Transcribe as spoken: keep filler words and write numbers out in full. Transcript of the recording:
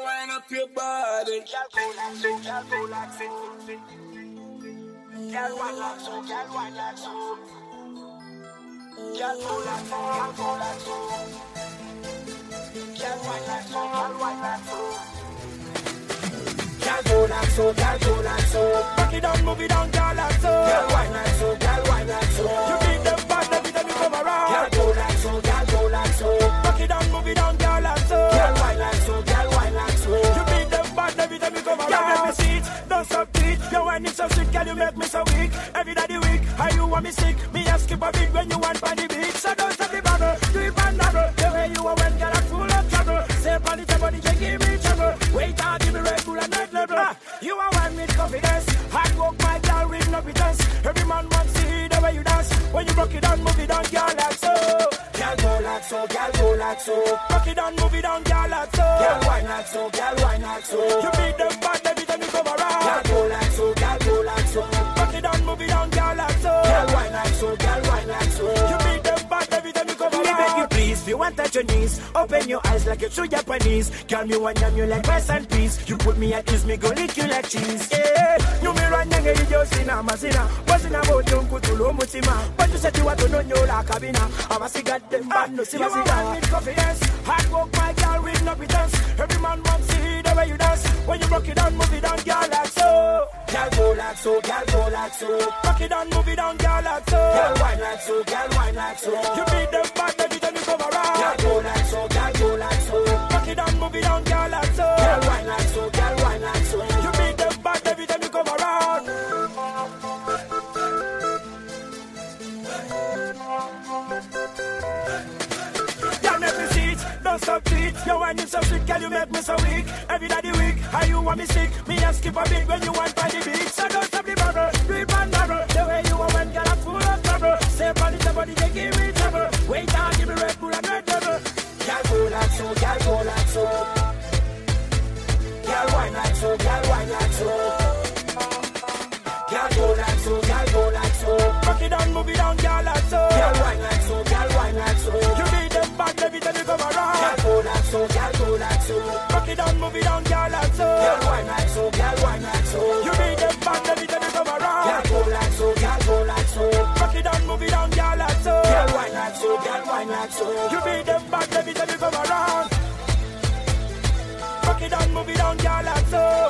wind up your body. Girl, go like so, girl, go like so. Girl, wine like so, girl, wine like so. Girl, go like so, girl, go like so. Girl, wine like so, girl, wine like so. Girl, go like so, girl, go like so. Back it down, move it down, girl, like so. Girl, wine like so, girl, wine like so. You beat them bad every time you come around. Girl, go like so, girl, go like so. Back it down, move it down, girl, like so. Girl, wine like so, girl, wine like so. You beat them bad every time you come around. Girl, make me see it, don't stop it. Your wine is so sweet, girl, you make me so weak. Every day the week, how you want me sick? Me a skip a beat when you want by the beat. So don't stop the battle, do it banana. The way you are when girl, I'm full of trouble. Say on the table, you can give me trouble. Wait out, give me Red Bull and Red Level. Ah, you are one with confidence. Hard work, my girl, with no pretense. Every man wants to see the way you dance. When you rock it down, move it down, girl, like so. Girl, go like so, girl, go like so. Rock it down, move it down, girl, like so. Girl, wine like so, girl, wine like so. You beat them bad every time you come around. Girl, go like so, girl, go like so. Rock it down, move it down, girl, like so. Girl, wine like so, girl, wine like so. You beat them bad every time you come around. Me beg you please, if you want touch your knees, open your eyes like you true Japanese. Girl, me want you like rice and peas. You put me at ease, me go lick you like cheese. Yeah, you me run nenge you just in a masina. Wasn't about you kutulo mutima. But you said you want to know you like cabina. I'm a cigarette, them band, no see my cigar. With confidence, hard work, my girl, with no pretense. Every man wants to see the way you dance. When you rock it down, move it down, girl, like so. Girl, go like so, girl, go like so. Rock it down, move it down, girl, like so. Girl, wine like so, girl, wine like so. You beat them bad every time you come around. Girl, go like so, girl, go like so. Rock it down, move it down, girl, like so. Girl, wine like so, girl, wine like so. You beat them bad every time you come around. Girl, make me see it, don't stop it. Your wine is so sweet, girl, you make me so weak. Every day the week, how you want me sick? Me a skip a beat when you want by the beat. So don't stop the bubble, do it banana. The way you are when girl, I'm full of trouble. Say on the table, you can give me trouble. Wait down, give me Red Bull and Red Devil. Girl, go like so, girl, go like so. Girl, wine like so, girl, wine like so. Girl, go like so, girl, go like so. Rock it down, move it down, girl, like so. Girl, wine like so, girl, wine like so. You beat them bad every time you come around. Girl, go like so, girl, go like so. Rock it down, move it down, girl, like so. Girl, wine like so, girl, wine like so. You beat them bad every time you come around. Girl, go like so, girl, go like so. Rock it down, move it down, girl, like so. Girl, wine like so, girl, wine like so. You beat them bad every time you come around. Rock it down, move it down, girl, like so.